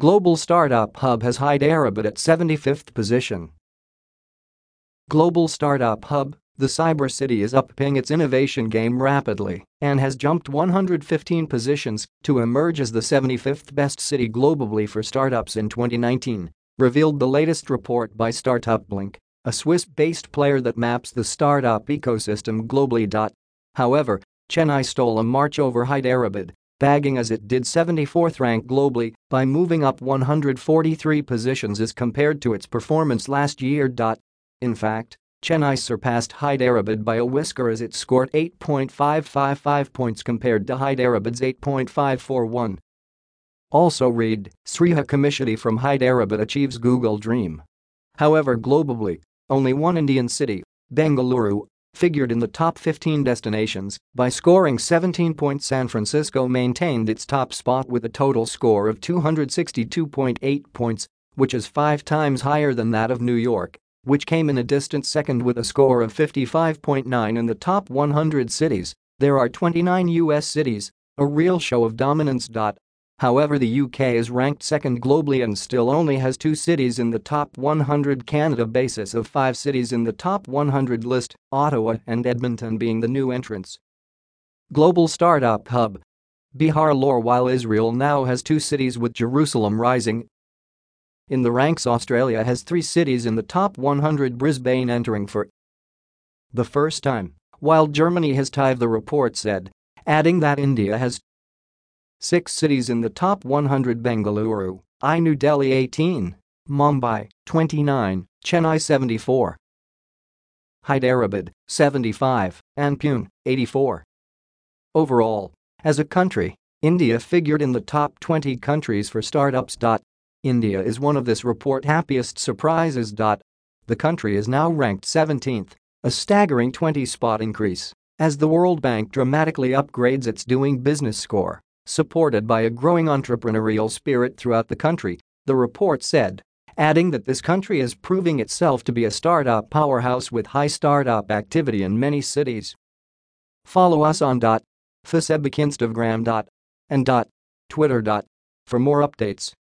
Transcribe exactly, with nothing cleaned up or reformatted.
Global Startup Hub has Hyderabad at seventy-fifth position. Global Startup Hub, the cyber city, is upping its innovation game rapidly and has jumped one hundred fifteen positions to emerge as the seventy-fifth best city globally for startups in twenty nineteen, revealed the latest report by StartupBlink, a Swiss-based player that maps the startup ecosystem globally. However, Chennai stole a march over Hyderabad, bagging as it did seventy-fourth rank globally by moving up one hundred forty-three positions as compared to its performance last year. In fact, Chennai surpassed Hyderabad by a whisker as it scored eight point five five five points compared to Hyderabad's eight point five four one. Also read, Sriha Kamishiti from Hyderabad achieves Google dream. However, globally, only one Indian city, Bengaluru, figured in the top fifteen destinations by scoring seventeen points. San Francisco maintained its top spot with a total score of two hundred sixty-two point eight points, which is five times higher than that of New York, which came in a distant second with a score of fifty-five point nine. In the top one hundred cities, there are twenty-nine U S cities, a real show of dominance. However, the U K is ranked second globally and still only has two cities in the top one hundred. Canada basis of five cities in the top one hundred list, Ottawa and Edmonton being the new entrants. Global Startup Hub. Bihar lore. While Israel now has two cities with Jerusalem rising in the ranks, Australia has three cities in the top one hundred, Brisbane entering for the first time, while Germany has tied, the report said, adding that India has six cities in the top one hundred: Bengaluru, I New Delhi eighteen, Mumbai twenty-nine, Chennai seventy-four, Hyderabad seventy-five, and Pune eighty-four. Overall, as a country, India figured in the top twenty countries for startups. India is one of this report happiest surprises. The country is now ranked seventeenth, a staggering twenty-spot increase, as the World Bank dramatically upgrades its doing business score, supported by a growing entrepreneurial spirit throughout the country, the report said, adding that this country is proving itself to be a startup powerhouse with high startup activity in many cities. Follow us on Facebook, Instagram, and Twitter. For more updates.